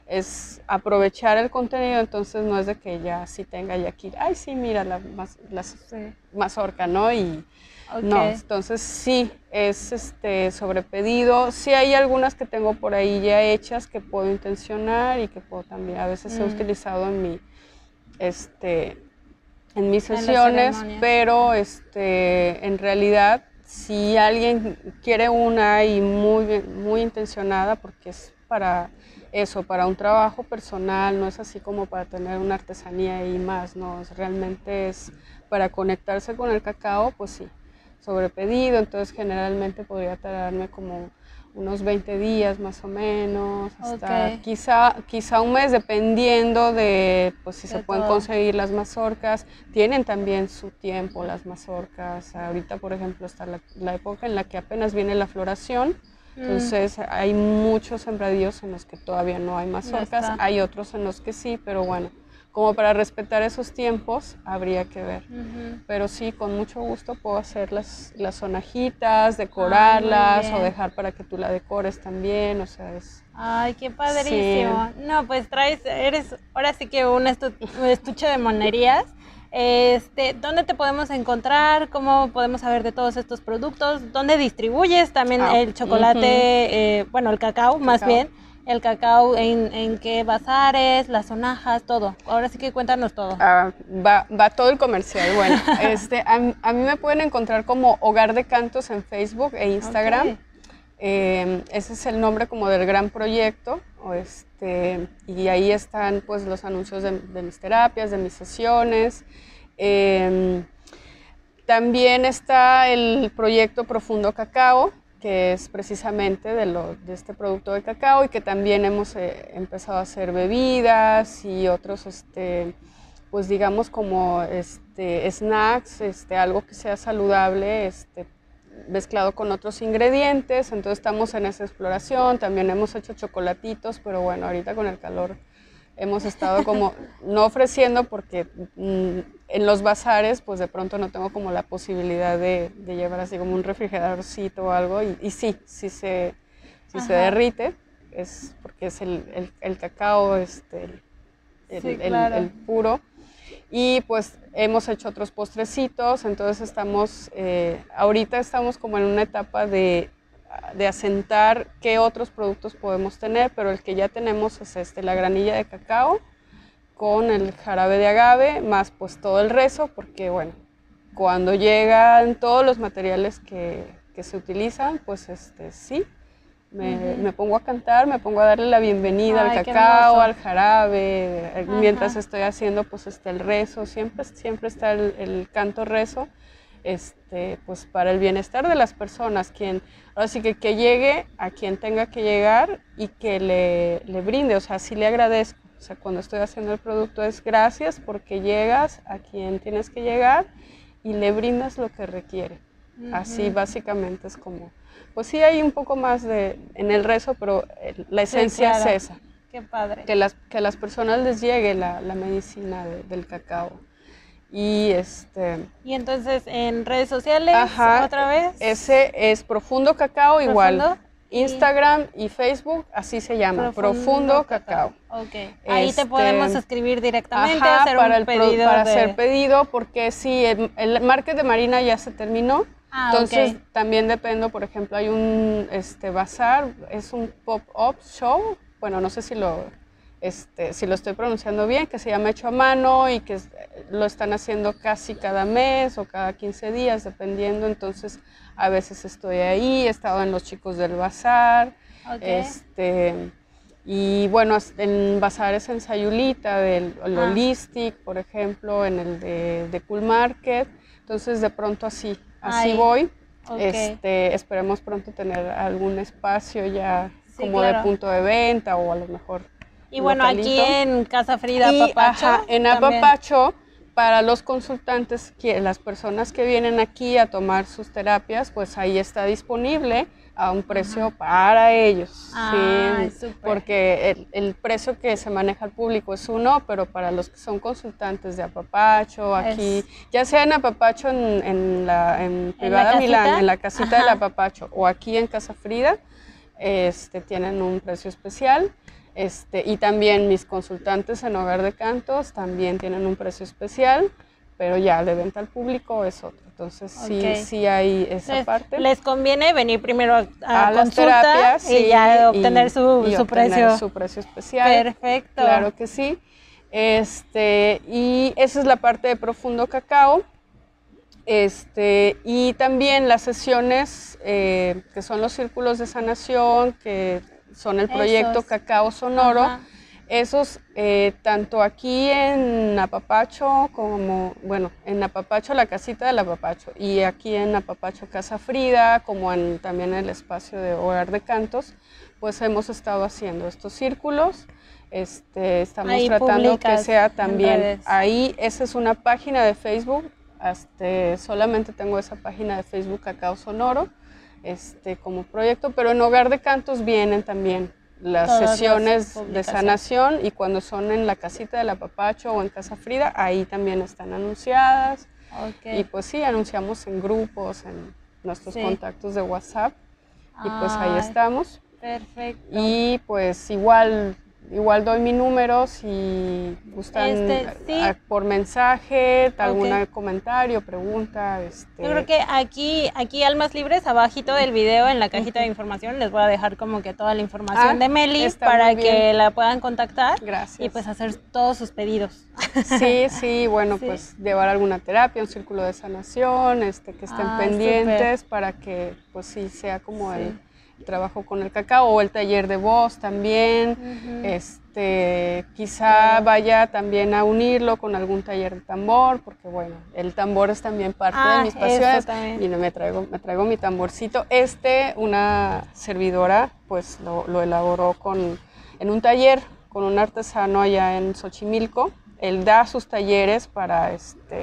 es aprovechar el contenido, entonces no es de que ya sí tenga ya aquí, ay sí, mira la mazorca, ¿no? Y no, entonces sí, es sobre pedido. Sí hay algunas que tengo por ahí ya hechas que puedo intencionar y que puedo también, a veces he utilizado en mis sesiones, pero en realidad si alguien quiere una y muy intencionada, porque es para eso, para un trabajo personal, no es así como para tener una artesanía y más, no, realmente es para conectarse con el cacao, pues sí, sobre pedido, entonces generalmente podría tardarme como unos 20 días más o menos, hasta quizá un mes, dependiendo de pues, si se pueden conseguir las mazorcas. Tienen también su tiempo las mazorcas. Ahorita, por ejemplo, está la época en la que apenas viene la floración, entonces hay muchos sembradíos en los que todavía no hay mazorcas, hay otros en los que sí, pero bueno, como para respetar esos tiempos, habría que ver. Pero sí, con mucho gusto puedo hacer las sonajitas, decorarlas o dejar para que tú la decores también, o sea, es... Ay, qué padrísimo. Sí. No, pues eres ahora sí que un estuche de monerías. ¿Dónde te podemos encontrar? ¿Cómo podemos saber de todos estos productos? ¿Dónde distribuyes también el chocolate, bueno, el cacao más bien? El cacao, en qué bazares, las sonajas, todo. Ahora sí que cuéntanos todo. Va todo el comercial. Bueno, a mí me pueden encontrar como Hogar de Cantos en Facebook e Instagram. Ese es el nombre como del gran proyecto. Y ahí están pues los anuncios de mis terapias, de mis sesiones. También está el proyecto Profundo Cacao, que es precisamente de este producto de cacao, y que también hemos empezado a hacer bebidas y otros, pues digamos como snacks, algo que sea saludable, mezclado con otros ingredientes. Entonces estamos en esa exploración. También hemos hecho chocolatitos, pero bueno, ahorita con el calor hemos estado como no ofreciendo porque en los bazares pues de pronto no tengo como la posibilidad de llevar así como un refrigeradorcito o algo, y sí se derrite, es porque es el cacao, el puro. Y pues hemos hecho otros postrecitos, entonces ahorita estamos como en una etapa de asentar qué otros productos podemos tener, pero el que ya tenemos es la granilla de cacao con el jarabe de agave, más pues todo el rezo, porque bueno, cuando llegan todos los materiales que se utilizan, pues sí, me pongo a cantar, me pongo a darle la bienvenida al cacao, al jarabe, mientras estoy haciendo pues el rezo, siempre está el canto rezo, pues para el bienestar de las personas, así que llegue a quien tenga que llegar y que le brinde, o sea, sí le agradezco, o sea, cuando estoy haciendo el producto es gracias porque llegas a quien tienes que llegar y le brindas lo que requiere, así básicamente es como, pues sí hay un poco más en el rezo, pero la esencia es esa. Qué padre. Que a las personas les llegue la medicina del cacao. Y Y entonces en redes sociales, otra vez. Ese es Profundo Cacao, igual. Instagram y Facebook, así se llama, Profundo Cacao. Okay. Ahí te podemos escribir directamente, hacer un pedido. Para hacer pedido, porque sí, el market de Marina ya se terminó. Entonces también dependo, por ejemplo, hay un bazar, es un pop-up show, bueno, no sé si lo estoy pronunciando bien, que se llama Hecho a Mano y que lo están haciendo casi cada mes o cada 15 días, dependiendo. Entonces a veces estoy ahí, he estado en los chicos del bazar, y bueno, en bazares en Sayulita, del Holistic, por ejemplo, en el de Cool Market. Entonces de pronto así voy. Esperemos pronto tener algún espacio ya como de punto de venta o a lo mejor y bueno, localito. Aquí en Casa Frida Apapacho. En Apapacho, para los consultantes, las personas que vienen aquí a tomar sus terapias, pues ahí está disponible a un precio para ellos. Sí, porque el precio que se maneja al público es uno, pero para los que son consultantes de Apapacho, aquí, ya sea en Apapacho, en Privada Milán, en la casita del Apapacho, o aquí en Casa Frida, tienen un precio especial. Y también mis consultantes en Hogar de Cantos también tienen un precio especial, pero ya de venta al público es otro. Entonces sí hay esa Entonces, parte. Les conviene venir primero a las consulta terapias, y ya obtener su precio. Su precio especial. Perfecto. Claro que sí. Y esa es la parte de Profundo Cacao. Y también las sesiones que son los círculos de sanación, que son el proyecto Cacao Sonoro. Ajá. Esos, tanto aquí en Apapacho como, bueno, en Apapacho, la casita del Apapacho, y aquí en Apapacho Casa Frida, como también en el espacio de Hogar de Cantos, pues hemos estado haciendo estos círculos. Estamos ahí tratando que sea también ahí. Esa es una página de Facebook. Solamente tengo esa página de Facebook Cacao Sonoro como proyecto, pero en Hogar de Cantos vienen también las sesiones de sanación, y cuando son en la casita del Apapacho o en Casa Frida, ahí también están anunciadas. Y pues sí, anunciamos en grupos, en nuestros contactos de WhatsApp, y pues ahí estamos. Perfecto. Y pues igual doy mi número si gustan por mensaje, algún comentario, pregunta. Yo creo que aquí Almas Libres, abajito del video, en la cajita de información, les voy a dejar como que toda la información de Meli para que la puedan contactar. Gracias. Y pues hacer todos sus pedidos. Sí, bueno, pues llevar alguna terapia, un círculo de sanación, que estén pendientes para que pues sí sea como el trabajo con el cacao, o el taller de voz también. Quizá vaya también a unirlo con algún taller de tambor, porque bueno, el tambor es también parte de mis pasiones, y me traigo mi tamborcito. Una servidora pues lo elaboró en un taller con un artesano allá en Xochimilco. Él da sus talleres para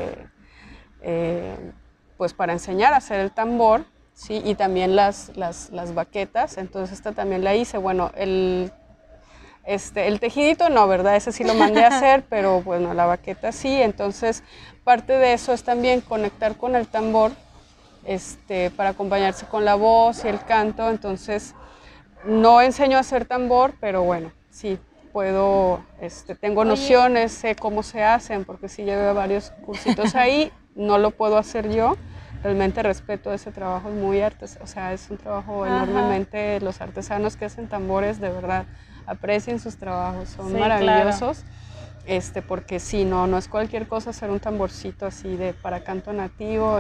pues para enseñar a hacer el tambor. Sí, y también las baquetas. Entonces esta también la hice. Bueno, el tejidito no, ¿verdad? Ese sí lo mandé a hacer, pero bueno, la baqueta sí. Entonces parte de eso es también conectar con el tambor para acompañarse con la voz y el canto. Entonces no enseño a hacer tambor, pero bueno, sí puedo, tengo nociones, sé cómo se hacen, porque sí llevé varios cursitos ahí. No lo puedo hacer yo. Realmente respeto ese trabajo, es muy o sea, es un trabajo enormemente. Los artesanos que hacen tambores, de verdad, aprecien sus trabajos, son maravillosos. Claro. Porque sí, no es cualquier cosa hacer un tamborcito así para canto nativo.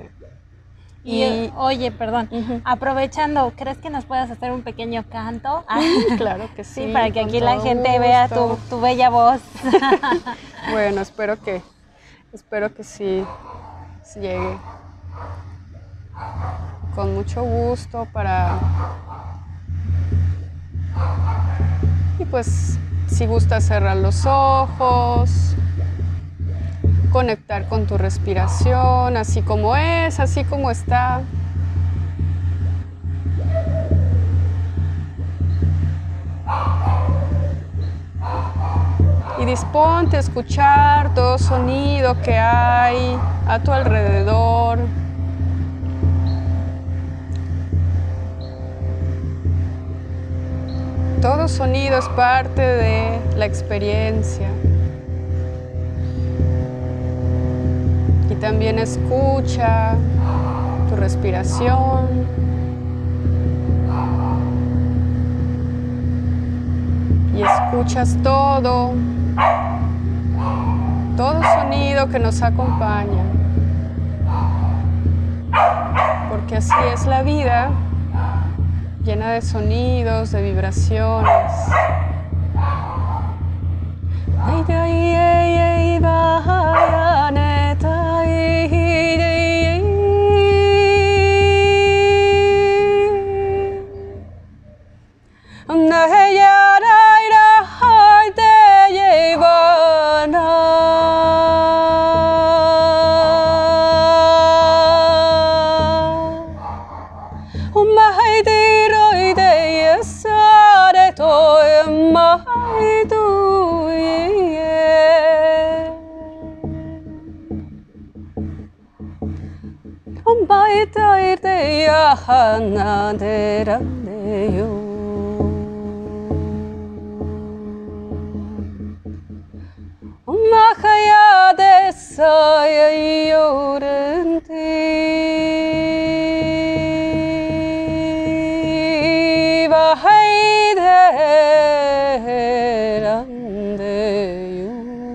Oye, perdón, aprovechando, ¿crees que nos puedas hacer un pequeño canto? Claro que sí. Sí, para que aquí la gente vea tu bella voz. Bueno, espero que sí llegue. Con mucho gusto y pues si gustas cerrar los ojos, conectar con tu respiración, así como es, así como está. Y disponte a escuchar todo sonido que hay a tu alrededor. Todo sonido es parte de la experiencia. Y también escucha tu respiración. Y escuchas todo sonido que nos acompaña. Porque así es la vida, llena de sonidos, de vibraciones. saya yorenti bahaiderandeyu.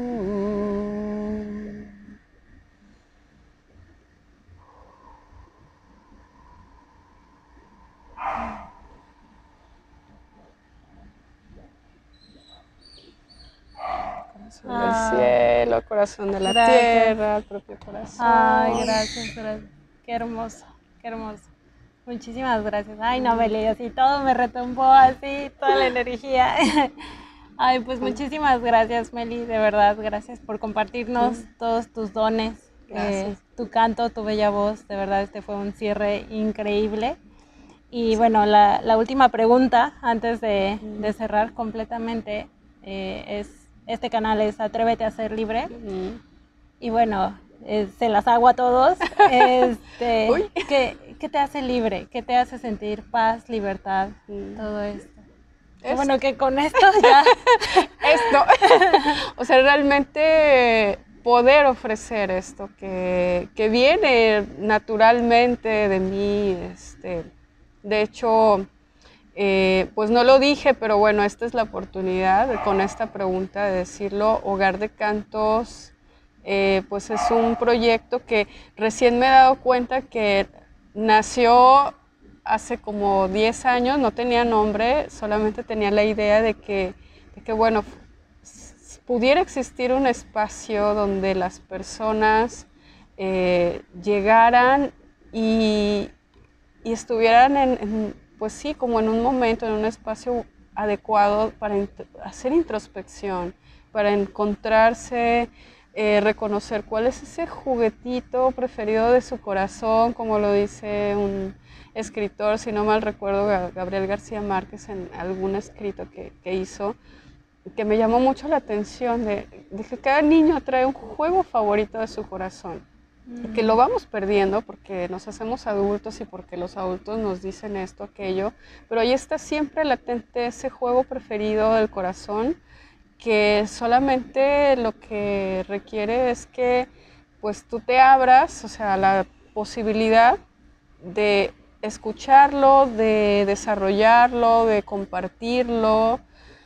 Corazón del cielo, corazón de la tierra, el propio corazón. Ay, gracias, gracias. Qué hermoso, qué hermoso. Muchísimas gracias. Ay, no, Meli, así todo me retumbó, así, toda la energía. Ay, pues muchísimas gracias, Meli, de verdad, gracias por compartirnos todos tus dones, tu canto, tu bella voz, de verdad, este fue un cierre increíble. Y bueno, la última pregunta, antes de cerrar completamente, este canal es Atrévete a ser libre. Y bueno, se las hago a todos. ¿Qué te hace libre? ¿Qué te hace sentir paz, libertad, todo esto? Bueno, que con esto ya... O sea, realmente poder ofrecer esto que viene naturalmente de mí. De hecho, pues no lo dije, pero bueno, esta es la oportunidad con esta pregunta de decirlo. Hogar de Cantos, pues es un proyecto que recién me he dado cuenta que nació hace como 10 años, no tenía nombre, solamente tenía la idea de que bueno, pudiera existir un espacio donde las personas llegaran y estuvieran pues sí, como en un momento, en un espacio adecuado para hacer introspección, para encontrarse, reconocer cuál es ese juguetito preferido de su corazón, como lo dice un escritor, si no mal recuerdo, Gabriel García Márquez, en algún escrito que hizo, que me llamó mucho la atención, de que cada niño trae un juego favorito de su corazón, y que lo vamos perdiendo porque nos hacemos adultos y porque los adultos nos dicen esto, aquello, pero ahí está siempre latente ese juego preferido del corazón, que solamente lo que requiere es que pues tú te abras, o sea, la posibilidad de escucharlo, de desarrollarlo, de compartirlo,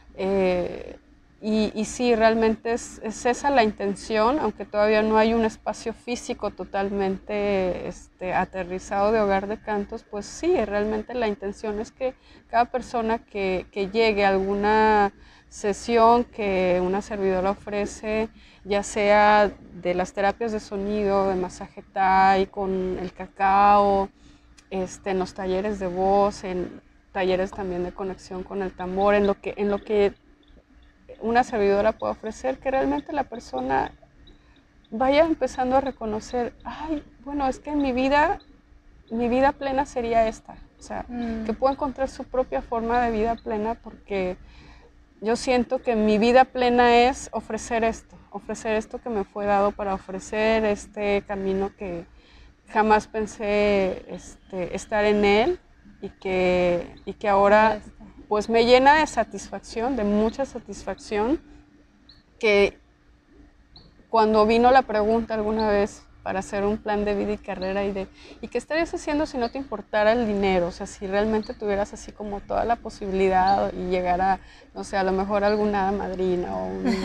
y sí, realmente es esa la intención, aunque todavía no hay un espacio físico totalmente aterrizado de Hogar de Cantos, pues sí, realmente la intención es que cada persona que llegue a alguna sesión que una servidora ofrece, ya sea de las terapias de sonido, de masaje Thai, con el cacao, en los talleres de voz, en talleres también de conexión con el tambor, en lo que una servidora puede ofrecer, que realmente la persona vaya empezando a reconocer, ay, bueno, es que mi vida plena sería esta, o sea, que pueda encontrar su propia forma de vida plena, porque yo siento que mi vida plena es ofrecer esto que me fue dado para ofrecer, este camino que jamás pensé estar en él, y que ahora pues me llena de satisfacción, de mucha satisfacción, que cuando vino la pregunta alguna vez para hacer un plan de vida y carrera y qué estarías haciendo si no te importara el dinero, o sea, si realmente tuvieras así como toda la posibilidad y llegara, no sé, a lo mejor alguna hada madrina o un,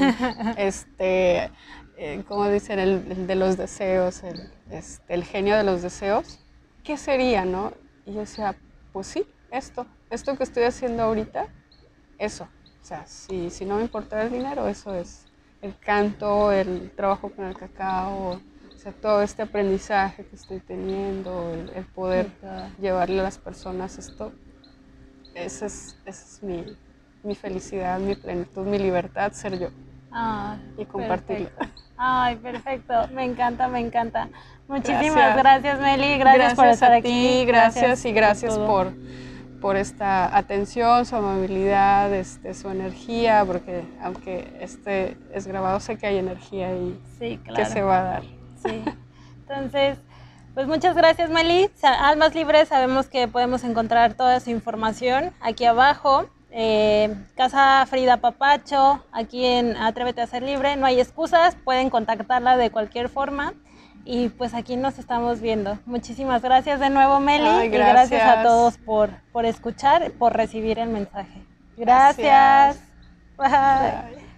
como dicen, el de los deseos, el genio de los deseos, ¿qué sería, no? Y yo decía, pues sí, esto que estoy haciendo ahorita, eso, o sea, si no me importara el dinero, eso es el canto, el trabajo con el cacao, o sea, todo este aprendizaje que estoy teniendo, el poder llevarle a las personas esto, esa es mi felicidad, mi plenitud, mi libertad, ser yo y compartirlo. Perfecto. Ay, perfecto, me encanta, me encanta. Muchísimas gracias, Meli, gracias por estar aquí. Gracias por esta atención, su amabilidad, su energía, porque aunque es grabado, sé que hay energía ahí que se va a dar. Sí, entonces, pues muchas gracias, Meli. Almas Libres, sabemos que podemos encontrar toda su información aquí abajo. Casa Frida Papacho, aquí en Atrévete a Ser Libre. No hay excusas, pueden contactarla de cualquier forma. Y pues aquí nos estamos viendo. Muchísimas gracias de nuevo, Meli. Ay, y gracias a todos por escuchar, por recibir el mensaje. Gracias. Bye. Bye.